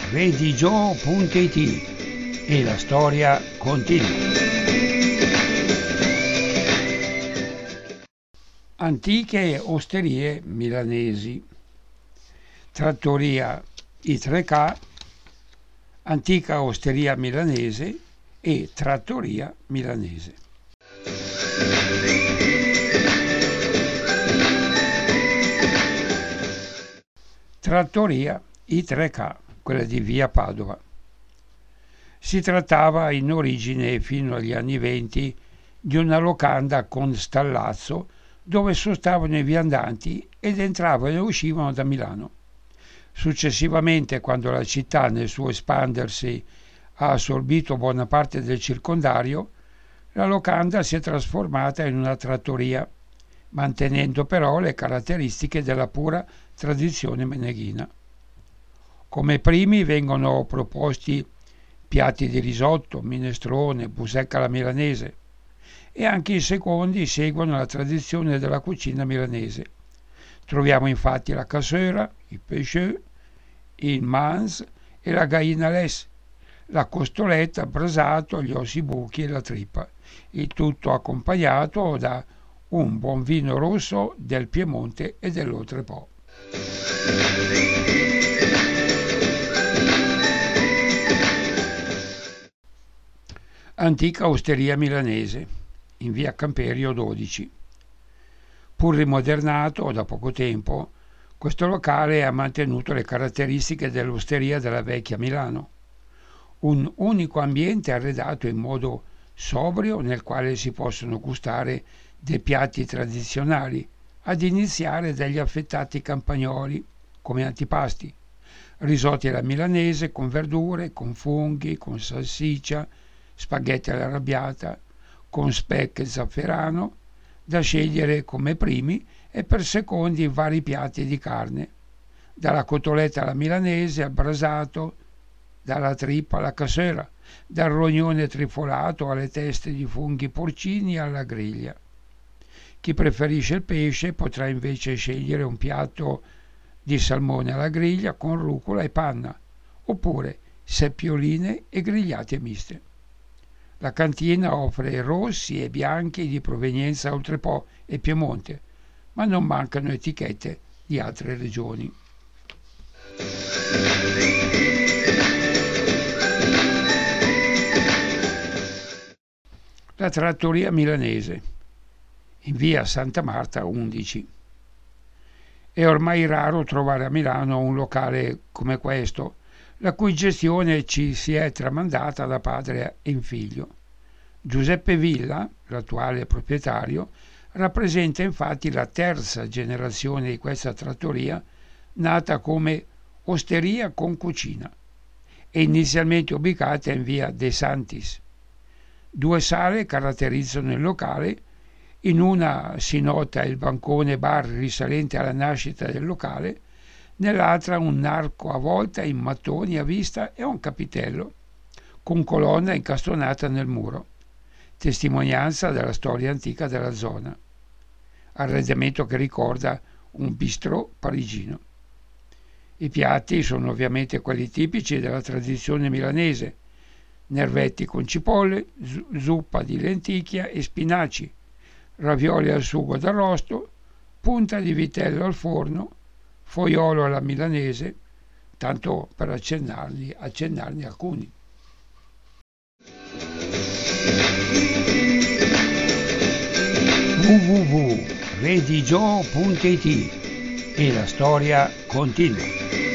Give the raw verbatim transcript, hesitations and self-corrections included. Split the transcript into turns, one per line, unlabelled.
redigio punto it e la storia continua. Antiche osterie milanesi. Trattoria I tre K, antica osteria milanese e trattoria milanese. Trattoria I tre K, quella di via Padova. Si trattava in origine, fino agli anni venti, di una locanda con stallazzo dove sostavano i viandanti ed entravano e uscivano da Milano. Successivamente, quando la città nel suo espandersi ha assorbito buona parte del circondario, la locanda si è trasformata in una trattoria, mantenendo però le caratteristiche della pura tradizione meneghina. Come primi vengono proposti piatti di risotto, minestrone, busecca alla milanese, e anche i secondi seguono la tradizione della cucina milanese. Troviamo infatti la cassera, il pêcheux, il mans e la gallina lesse, la costoletta, il brasato, gli ossibuchi e la trippa, il tutto accompagnato da un buon vino rosso del Piemonte e dell'Oltrepò. Antica osteria milanese, in via Camperio dodici. Pur rimodernato da poco tempo, questo locale ha mantenuto le caratteristiche dell'osteria della vecchia Milano. Un unico ambiente arredato in modo sobrio nel quale si possono gustare dei piatti tradizionali, ad iniziare dagli affettati campagnoli come antipasti, risotti alla milanese con verdure, con funghi, con salsiccia, spaghetti all'arrabbiata, con speck e zafferano, da scegliere come primi e per secondi vari piatti di carne, dalla cotoletta alla milanese al brasato, dalla trippa alla cassera, dal rognone trifolato alle teste di funghi porcini alla griglia. Chi preferisce il pesce potrà invece scegliere un piatto di salmone alla griglia con rucola e panna, oppure seppioline e grigliate miste. La cantina offre rossi e bianchi di provenienza Oltrepò e Piemonte, ma non mancano etichette di altre regioni. La trattoria milanese, in via Santa Marta undici. È ormai raro trovare a Milano un locale come questo, la cui gestione ci si è tramandata da padre in figlio. Giuseppe Villa, l'attuale proprietario, rappresenta infatti la terza generazione di questa trattoria, nata come osteria con cucina e inizialmente ubicata in via De Santis. Due sale caratterizzano il locale. In una si nota il bancone bar risalente alla nascita del locale, nell'altra un arco a volta in mattoni a vista e un capitello con colonna incastonata nel muro, testimonianza della storia antica della zona. Arredamento che ricorda un bistrò parigino. I piatti sono ovviamente quelli tipici della tradizione milanese: nervetti con cipolle, zuppa di lenticchia e spinaci, ravioli al sugo d'arrosto, punta di vitello al forno, foiolo alla milanese, tanto per accennarli, accennarne alcuni. w w w punto redigio punto it e la storia continua.